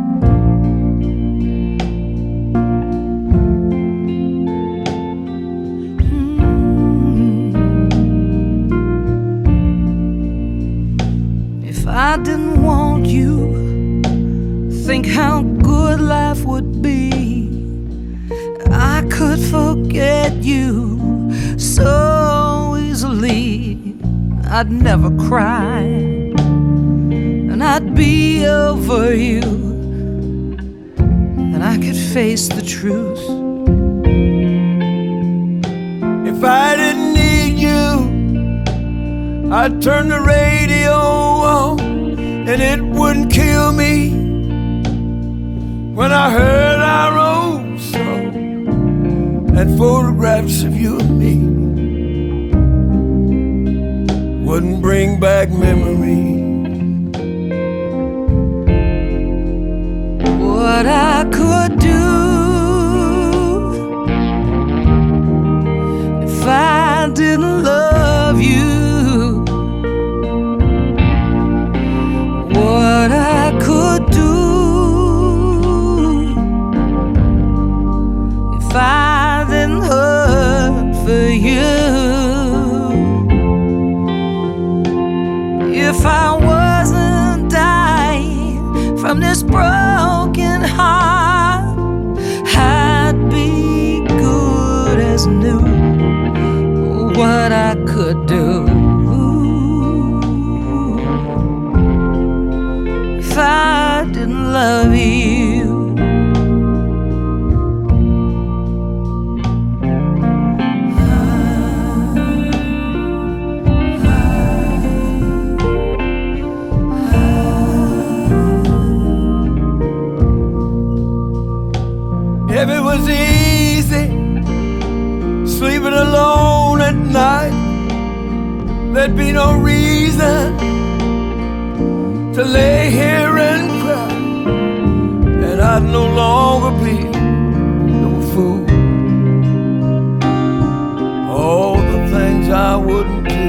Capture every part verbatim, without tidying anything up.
If I didn't want you, think how good life would be. I could forget you so easily. I'd never cry, and I'd be over you, and I could face the truth. If I didn't need you, I'd turn the radio on, and it wouldn't kill me when I heard our old song and photographs of you and me wouldn't bring back memories. What I could do if I didn't love you, what I could do if I didn't hurt for you, if I wasn't dying from this broken heart, I'd be good as new. What I could do if I didn't love you. If it was easy sleeping alone at night, there'd be no reason to lay here and cry, and I'd no longer be no fool. All the things I wouldn't do.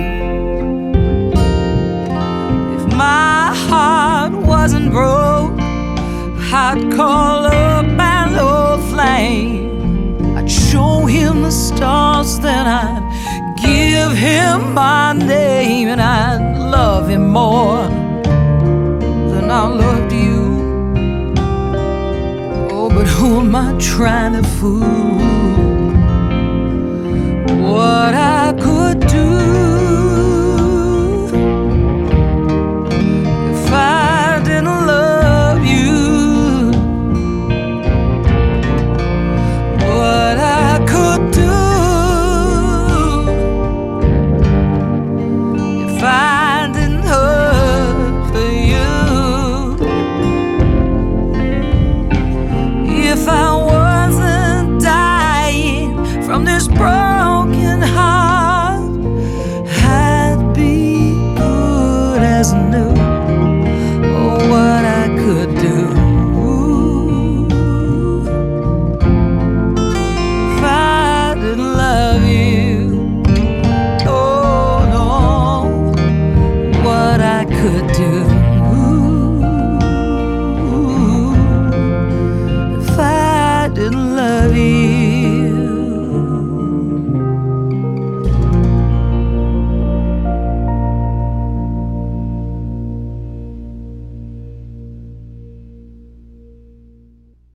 If my heart wasn't broke, I'd call up an old flame. I'd show him the stars, then I'd give him my name, and I'd love him more than I loved you. Oh, but who am I trying to fool? What I could do